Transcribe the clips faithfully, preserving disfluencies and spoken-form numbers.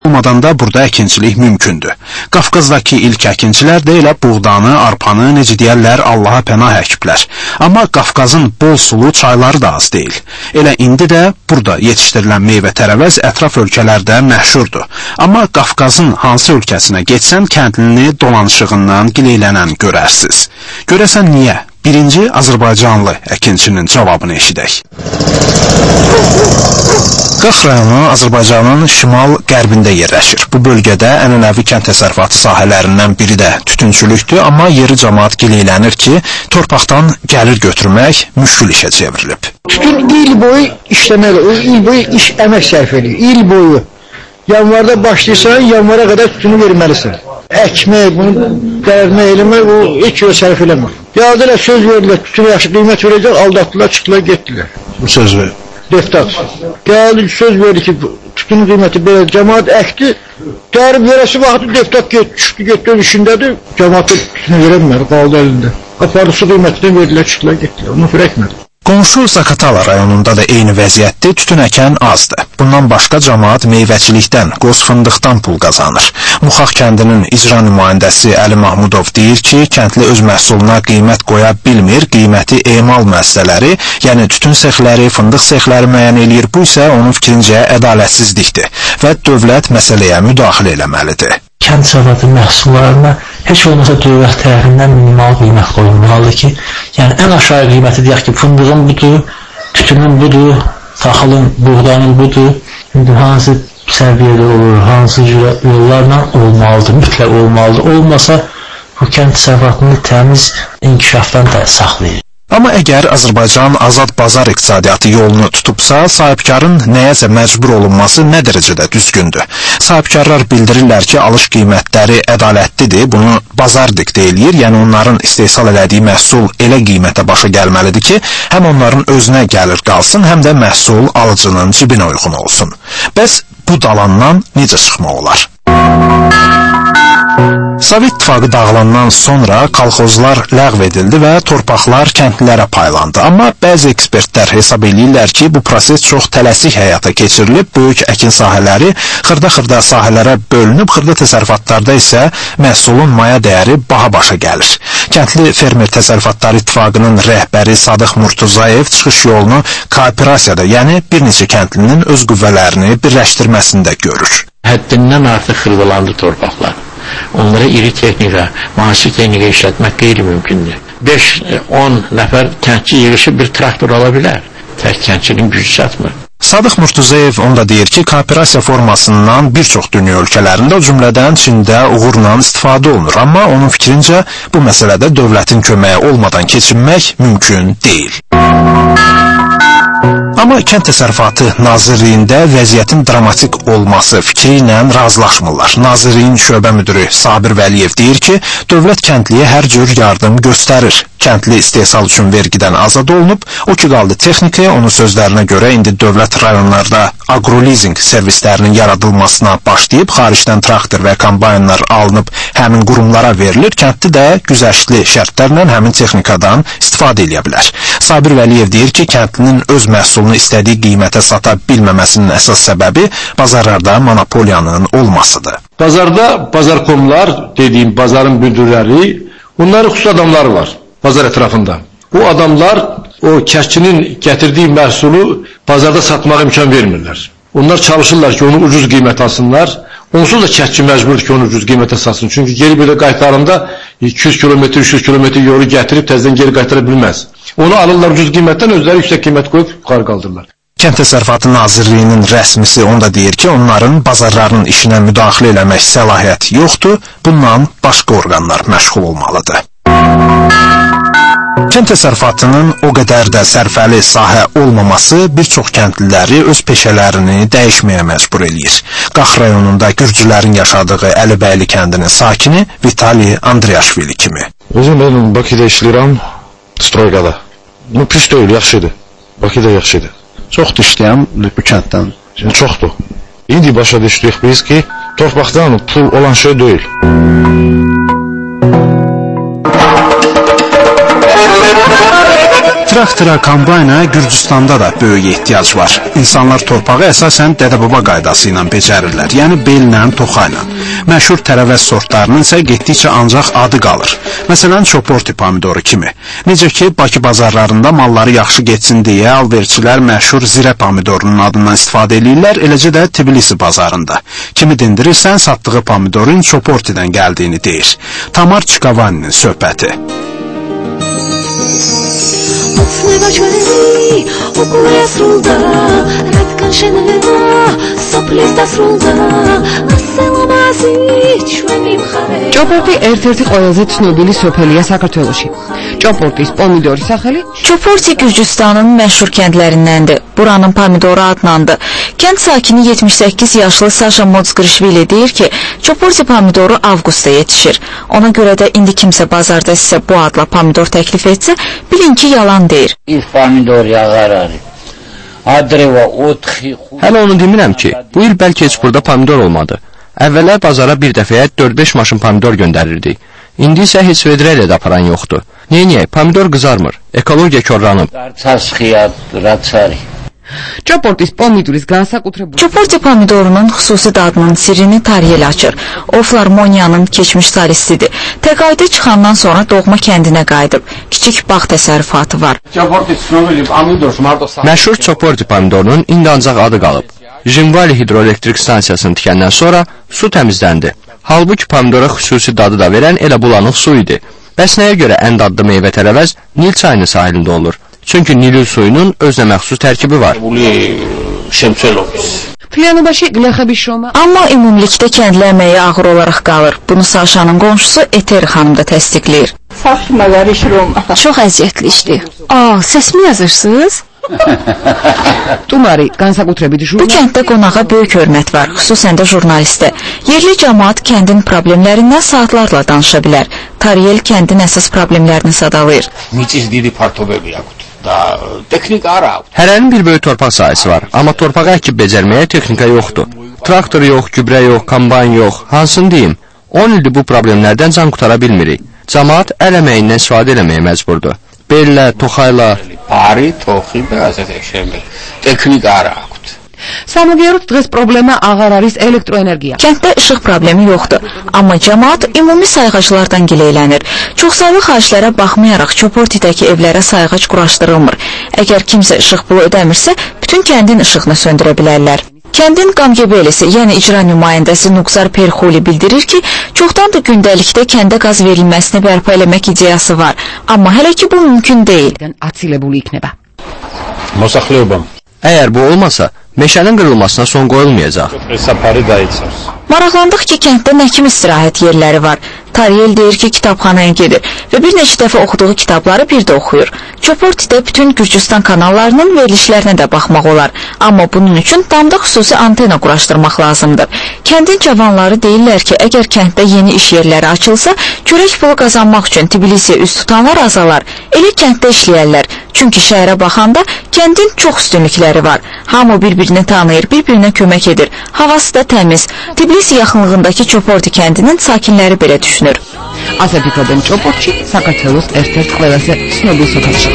olmadan da burada əkinçilik mümkündür. Qafqazdakı ilk əkinçilər də elə buğdanı, arpanı, necə deyərlər, Allaha pənah əkiblər. Amma Qafqazın bol sulu çayları da az deyil. Elə indi də burada yetişdirilən meyvə-tərəvəz ətraf ölkələrdə məşhurdur. Amma Qafqazın hansı ölkəsinə getsən, kəndlini dolanışığından gileylənən görərsiniz. Görəsən niyə? Birinci Azərbaycanlı əkinçinin cavabını eşidək. Qax rayonu Azərbaycanın şimal-qərbində yerləşir. Bu bölgədə ənənəvi kənd təsərrüfatı sahələrindən biri də tütünçülükdür, amma yeri cəmaət gileylənir ki, torpaqdan gəlir götürmək müşkül işə çevrilib. Tütün il boyu işləməli, il boyu iş əmək sərf edir, il boyu. Yanvarda başlayırsan, yanvara qədər tütünü verməlisən. Əkmək, bunu dərmək eləmək, o heç yox sərf eləmək. Yazdılar, söz verdilər, tütünə yaxşı qiymət verəcək, aldatdılar, çıxdılar, getdilər. Bu söz verir. Deputat. Gəldi, söz verdi ki, tütünün qiyməti belə, cəmaat əkdi, dərib verəsi vaxtı deputat get, çıxdı, getdi, işindədir, cəmaat tütünü verəmədi, qaldı əlində. Apardı, su qiymətindən verdilər, çıxdılar, getdilər, onu fərəkmədi. Qonşu Zakatala rayonunda da eyni vəziyyətdə tütün əkən azdır. Bundan başqa cəmaat meyvəçilikdən, qoz fındıqdan pul qazanır. Muxaq kəndinin icra nümayəndəsi Əli Mahmudov deyir ki, kəndli öz məhsuluna qiymət qoya bilmir, qiyməti emal müəssisələri, yəni tütün sexləri, fındıq sexləri müəyyən eləyir. Bu isə onun fikrincə ədalətsizlikdir və dövlət məsələyə müdaxilə eləməlidir. Kənd təsərrüfatı məhsullarına heç olmasa dövlət tərəfindən minimal qiymət qoyulmalıdır ki, yəni ən aşağı qiyməti deyək ki, fındığın budur, tütünün budur, taxılın, buğdanın budur, indi hansı səviyyədə olur, hansı yollarla olmalıdır, mütləq olmalıdır. Olmasa bu kənd təsərrüfatını təmiz inkişafdan da saxlayır. Amma əgər Azərbaycan azad bazar iqtisadiyyatı yolunu tutubsa, sahibkarın nəyəsə məcbur olunması nə dərəcədə düzgündür? Sahibkarlar bildirirlər ki, alış qiymətləri ədalətlidir, bunu bazar diktə eləyir, yəni onların istehsal elədiyi məhsul elə qiymətə başa gəlməlidir ki, həm onların özünə gəlir qalsın, həm də məhsul alıcının cibinə uyğun olsun. Bəs bu dalandan necə çıxmaq olar? Sovet İttifaqı dağılandan sonra kolxozlar ləğv edildi və torpaqlar kəndlilərə paylandı. Amma bəzi ekspertlər hesab edirlər ki, bu proses çox tələsik həyata keçirilib, böyük əkin sahələri xırda-xırda sahələrə bölünüb, xırda təsərrüfatlarda isə məhsulun maya dəyəri baha başa gəlir. Kəndli Fermer Təsərrüfatları İttifaqının rəhbəri Sadıq Murtuzayev çıxış yolunu kooperasiyada, yəni bir neçə kəndlinin öz qüvvələrini birləşdirməsində görür. Həddindən artıq xırdalandı torpaqlar. Onlara iri texnika, müasir texnika işlətmək qeyri-mümkündür. beş on nəfər kəndçi yığışıb bir traktor ala bilər. Tək kəndçinin gücü çatmır. Sadıq Murtuzayev onda deyir ki, kooperasiya formasından bir çox dünya ölkələrində, o cümlədən Çində uğurla istifadə olunur. Amma onun fikrincə bu məsələdə dövlətin köməyi olmadan keçinmək mümkün deyil. Amma Kənd Təsərrüfatı Nazirliyində vəziyyətin dramatik olması fikri ilə razılaşmırlar. Nazirliyin şöbə müdürü Sabir Vəliyev deyir ki, dövlət kəndliyə hər cür yardım göstərir. Kəndli istehsal üçün vergidən azad olunub, o ki qaldı texnikaya, onun sözlərinə görə indi dövlət rayonlarda agrolizing servislərinin yaradılmasına başlayıb, xaricdən traktor və kombaynlar alınıb həmin qurumlara verilir, kəndli də güzəştli şərtlərlə həmin texnikadan istifadə edə bilər. Sabir Vəliyev deyir ki, kəndlinin öz məhsulunu istədiyi qiymətə sata bilməməsinin əsas səbəbi bazarlarda monopoliyanın olmasıdır. Bazarda bazarkomlar dediyim bazarın müdürləri, onların xüsusi adamları var bazar ətrafında. Bu adamlar o kəşçinin gətirdiyi məhsulu bazarda satmağa imkan vermirlər. Onlar çalışırlar ki, onu ucuz qiymət alsınlar. Onsuz da kəşçi məcburdur ki, onu ucuz qiymətə satsın. Çünki geri belə qaytarında iki yüz kilometr, üç yüz kilometr yolu gətirib təzədən geri qaytara bilməz. Onu alırlar ucuz qiymətdən, özləri yüksək qiymət qoyub yuxarı qaldırırlar. Kənd Təsərrüfatı Nazirliyinin rəsmisi onda deyir ki, onların bazarların işinə müdaxilə eləmək səlahiyyəti yoxdur, bundan başqa orqanlar məşğul olmalıdır. Kənd təsərrüfatının o qədər də sərfəli sahə olmaması bir çox kəndliləri öz peşələrini dəyişməyə məcbur eləyir. Qax rayonunda gürcülərin yaşadığı Əlibəyli kəndinin sakini Vitali Andriaşvili kimi. Özüm mən Bakıda işləyirəm, stroygada. Bu pis deyil, yaxşıdır. Bakıda yaxşıdır. Çoxdur işləyən bu kənddən? Çoxdur. İndi başa düşdük biz ki, torpaqdan pul olan şey deyil. Traktora, kombayna Gürcüstanda da böyük ehtiyac var. İnsanlar torpağı əsasən dədə-baba qaydası ilə becərirlər, yəni bellə, toxa ilə. Məşhur tərəvəz sortlarının isə getdikcə ancaq adı qalır. Məsələn, Çoporti pomidoru kimi. Necə ki, Bakı bazarlarında malları yaxşı getsin deyə alverçilər məşhur zirə pomidorunun adından istifadə edirlər, eləcə də Tbilisi bazarında. Kimi dindirirsən, satdığı pomidorun Çoportidən gəldiyini deyir. Tamar Çikavaninin söhbəti. ჭოპორტი ერთ-ერთი ყველაზე ცნობილი სოფელია საქართველოში. ჭოპორტის pomidori სახელი Çoporti Gürcüstanın məşhur kəndlərindəndir. Buranın pomidoru adlandı. Kənd sakini yetmiş səkkiz yaşlı Saşa Modzqrishvili deyir ki, Çoporti pomidoru avqustda yetişir. Ona görə də indi kimsə bazarda sizə bu adla pomidor təklif etsə, bilin ki, yalan deyir. Hələ onu demirəm ki, bu il bəlkə heç burada pomidor olmadı. Əvvəllər bazara bir dəfəyə dörd beş maşın pomidor göndərirdik. İndi isə heç vedrə ilə də aparan yoxdur. Neyniyək, pomidor qızarmır, ekologiya korlanıb. ჭოპორტის pomidores განსაკუთრებული Çoporti pomidorunun xüsusi dadının sirrini Tariyel açır. O Flarmoniyanın keçmiş solistidir. Təqaüdə çıxandan sonra doğma kəndinə qayıdıb. Kiçik bağ təsərrüfatı var. Məşhur Çoporti pomidorunun indi ancaq adı qalıb. Jimvali hidroelektrik stansiyasını tikəndən sonra su təmizləndi. Halbuki pomidora xüsusi dadı da verən elə bulanıq su idi. Bəs nəyə görə ən dadlı meyvə tərəvəz Nil çayının sahilində olur? Çünki Nilül suyunun özünə məxsus tərkibi var. Planobaşı Gləxəbi Şoma Amma ümumilikdə kəndli əməyi ağır olaraq qalır. Bunu Saşanın qonşusu Eteri xanım da təsdiqləyir. Çox əziyyətli işdir. Aa, səs mi yazırsınız? Tumari განსაკუთრებით Bu jurnal kənddə qonağa böyük hörmət var, xüsusən də jurnalistə. Yerli cəmaat kəndin problemlərindən saatlarla danışa bilər. Tariyel kəndin əsas problemlərini sadalayır. Hərənin bir böyük torpaq sahəsi var, amma torpağı əkib becərməyə texnika yoxdur. Traktor yox, gübrə yox, kombayn yox, hansını deyim? on ildir bu problemlərdən can qutara bilmirik. Cəmaat əl əməyindən istifadə eləməyə məcburdur. Bellə, toxayla. სამაგიეროდ დღეს პრობლემა აღარ არის ელექტროენერგია. Kənddə işıq problemi yoxdur, amma cəmaat ümumi sayğaclardan gileylənir. Çoxsaylı xahişlərə baxmayaraq Çoportidəki evlərə sayğac quraşdırılmır. Əgər kimsə işıq pulu ödəmirsə, bütün kəndin işığını söndürə bilərlər. Kəndin Qamgebelisi, yəni icra nümayəndəsi Nuqzar Perxuli bildirir ki, çoxdandır gündəlikdə kəndə qaz verilməsini bərpa eləmək ideyası var, amma hələ ki bu mümkün deyil. აცილებული იქნება. Əgər bu olmasa, meşənin qırılmasına son qoyulmayacaq. Maraqlandıq ki, kənddə nə kimi istirahət yerləri var. Tariyel deyir ki, kitabxanaya gedir və bir neçə dəfə oxuduğu kitabları bir də oxuyur. Çoportidə bütün Gürcüstan kanallarının verilişlərinə də baxmaq olar. Amma bunun üçün damda xüsusi antena quraşdırmaq lazımdır. Kəndin cavanları deyirlər ki, əgər kənddə yeni iş yerləri açılsa, çörək pulu qazanmaq üçün Tbilisiyə üst tutanlar azalar. Elə kənddə işləyərlər. Çünki şəhərə baxanda kəndin çox üstünlükləri var. Hamı bir-birini tanıyır, bir-birinə kömək edir. Havası da təmiz. Tbilisi yaxınlığındakı Çoporti kəndinin sakinləri belə düşünür. ასე ფიქრობენ ჭოპორტში, საქართველოს ერთ-ერთ ყველაზე ცნობილ სოფელში.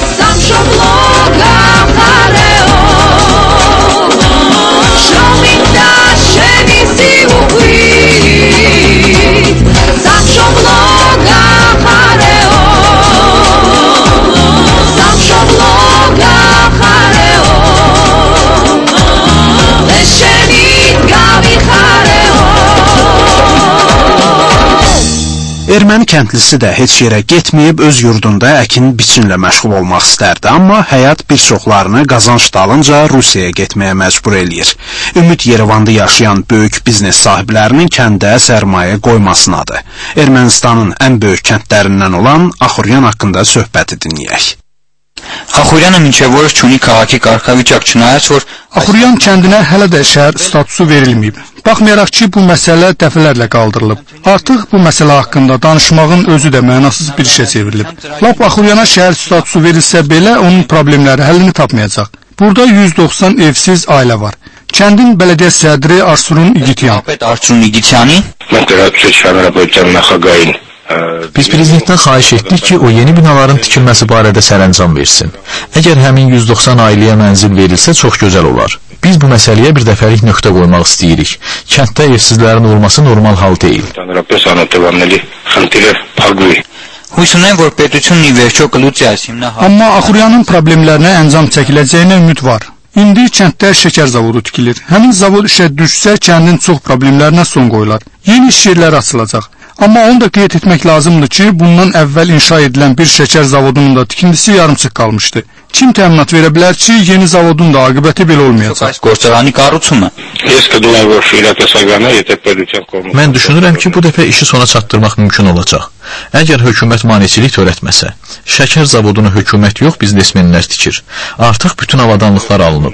Erməni kəndlisi də heç yerə getməyib öz yurdunda əkin biçinlə məşğul olmaq istərdi, amma həyat bir çoxlarını qazanc dalınca Rusiyaya getməyə məcbur eləyir. Ümid Yerevanda yaşayan böyük biznes sahiblərinin kəndə sərmayə qoymasınadır. Ermənistanın ən böyük kəndlərindən olan Axuryan haqqında söhbəti dinləyək. Axuryանը մինչև օրս չունի քաղաքի կարգավիճակ, չնայած որ Axuryan kəndinə hələ də şəhər statusu verilməyib. Baxmayaraq ki, bu məsələ dəfələrlə qaldırılıb. Artıq bu məsələ haqqında danışmağın özü də mənasız bir işə çevrilib. Lap Axuryana şəhər statusu verilsə belə onun problemləri həllini tapmayacaq. Burada yüz doxsan evsiz ailə var. Kəndin bələdiyyə sədri Arsurun İgityan. Arsurun İgityani Biz prezidentdən xahiş etdik ki, o yeni binaların tikilməsi barədə sərəncam versin. Əgər həmin yüz doxsan ailəyə mənzil verilsə, çox gözəl olar. Biz bu məsələyə bir dəfəlik nöqtə qoymaq istəyirik. Kənddə evsizlərin olması normal hal deyil. Amma Axuryanın problemlərinə əncam çəkiləcəyinə ümid var. İndi kənddə şəkər zavodu tikilir. Həmin zavod işə düşsə, kəndin çox problemlərinə son qoyular. Yeni iş yerləri açılacaq. Amma onu da qeyd etmək lazımdır ki, bundan əvvəl inşa edilən bir şəkər zavodunun da tikintisi yarımçıq qalmışdı. Kim təminat verə bilər ki, yeni zavodun da aqibəti belə olmayacaq? Mən düşünürəm ki, bu dəfə işi sona çatdırmaq mümkün olacaq. Əgər hökumət maneçilik törətməsə, şəkər zavodunu hökumət yox, biznesmenlər tikir. Artıq bütün avadanlıqlar alınıb.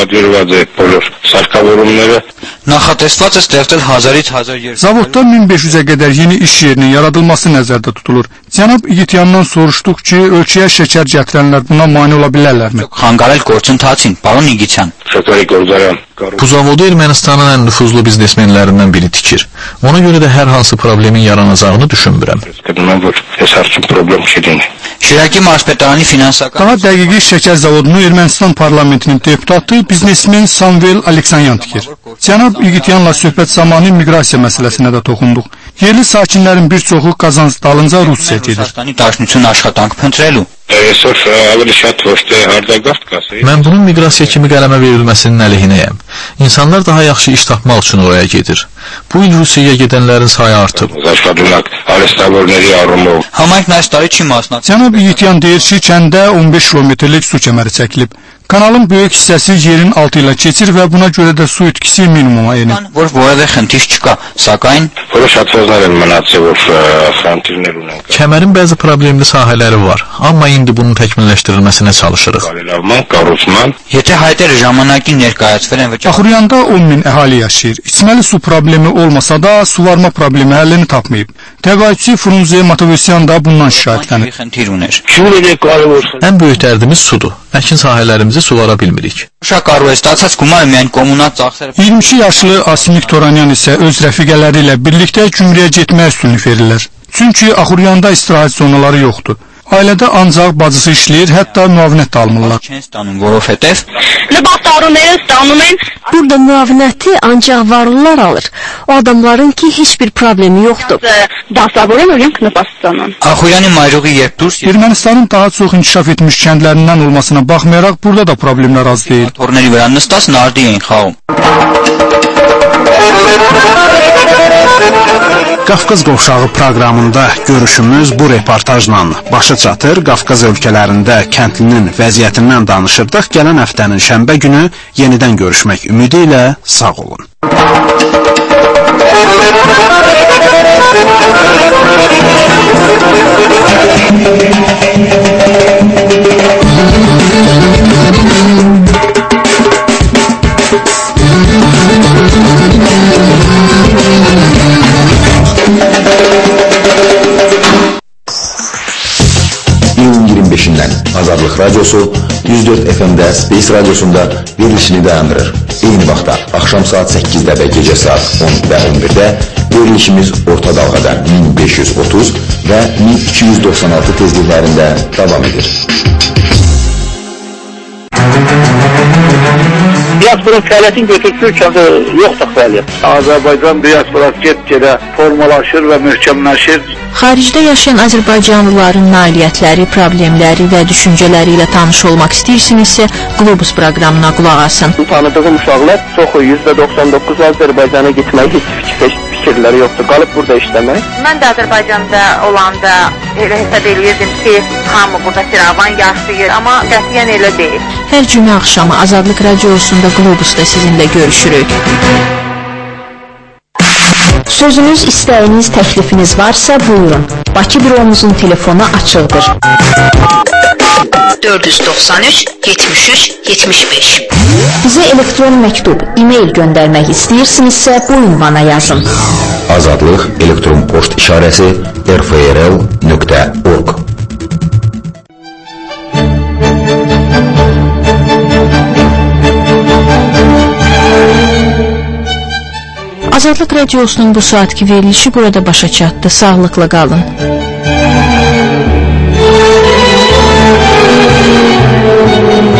Zavodda min beş yüzə qədər yeni iş yerinin yaradılması nəzərdə tutulur. Cənab İgityandan soruşduq ki, ölkəyə şəkər gətirənlər buna mane ola bilərlərmi? Bu zavodu Ermənistanın ən nüfuzlu biznesmenlərindən biri tikir. Ona görə də hər hansı problemin yaranacağını düşünmürəm. Daha dəqiqi şəkər zavodunu Ermənistan parlamentinin deputatı biznesmen Samvel Aleksanyan tikir. Cənab İgityanla söhbət zamanı miqrasiya məsələsinə də toxunduq. Yerli sakinlərin bir çoxu qazanc dalınca Rusiya gedir. Mən bunun miqrasiya kimi qələmə verilməsinin əleyhinəyəm. İnsanlar daha yaxşı iş tapmaq üçün oraya gedir. Bu il Rusiyaya gedənlərin sayı artıb. Cənab İgityan deyir ki, kəndə on beş kilometrlik su kəməri çəkilib. Kanalın böyük hissəsi yerin altı ilə keçir və buna görə də su itkisi minimuma enir. Kəmərin bəzi problemli sahələri var, amma indi bunun təkmilləşdirilməsinə çalışırıq. Axuryanda on min əhali yaşayır. İçməli su problemi olmasa da suvarma problemi həllini tapmayıb. Təqaüdçü Frunze Matovesyan da bundan şikayətlənir. Ən böyük dərdimiz sudur. Əkin sahələrimizi suvara bilmirik. iyirmi iki yaşlı Asimik Toranyan isə öz rəfiqələri ilə birlikdə Gümrüyə getmək üstünlük verirlər. Çünki Axuryanda istirahət zonaları yoxdur. Ailədə ancaq bacısı işləyir, hətta müavinət də almırlar. Burada müavinəti ancaq varlılar alır. O adamların ki, heç bir problemi yoxdur. Ermənistanın daha çox inkişaf etmiş kəndlərindən olmasına baxmayaraq, burada da problemlər az deyil. Qafqaz qovşağı proqramında görüşümüz bu reportajla başa çatır. Qafqaz ölkələrində kəndlinin vəziyyətindən danışırdıq. Gələn həftənin şənbə günü yenidən görüşmək ümidi ilə sağ olun. İyun iyirmi beşindən Azadlıq Radyosu yüz dörd F M'də Space Radyosunda verilişini dayandırır. Eyni vaxtda axşam saat səkkizdə və gecə saat on və on birdə verilişimiz orta dalğada min beş yüz otuz və min iki yüz doxsan altı tezliklərində davam edir. Diasporun fəaliyyətin götürdüyü ölkədə yoxdur fəaliyyət. Azərbaycan diasporası get-gedə formalaşır və möhkəmləşir. Xaricdə yaşayan Azərbaycanlıların nailiyyətləri, problemləri və düşüncələri ilə tanış olmaq istəyirsinizsə, Globus proqramına qulaq asın. Tanıdığım uşaqlar çoxu yüzdə doxsan doqquz Azərbaycana getmək heç fikir, fikirləri yoxdur, qalıb burada işləmək. Mən də Azərbaycanda olanda elə hesab edirdim ki, hamı burada firavan yaşayır, amma qətiyyən elə deyil. Hər cümə axşamı Azadlıq Radiosunda Globusda sizinlə görüşürük. Sözünüz, istəyiniz, təklifiniz varsa buyurun. Bakı büromuzun telefonu açıqdır. dörd yüz doxsan üç yetmiş üç yetmiş beş. Bizə elektron məktub, e-mail göndərmək istəyirsinizsə bu ünvana yazın. Azadlıq elektron poçt işarəsi r f r l nöqtə org. Azadlıq Radiosunun bu saatki verilişi burada başa çatdı. Sağlıqla qalın.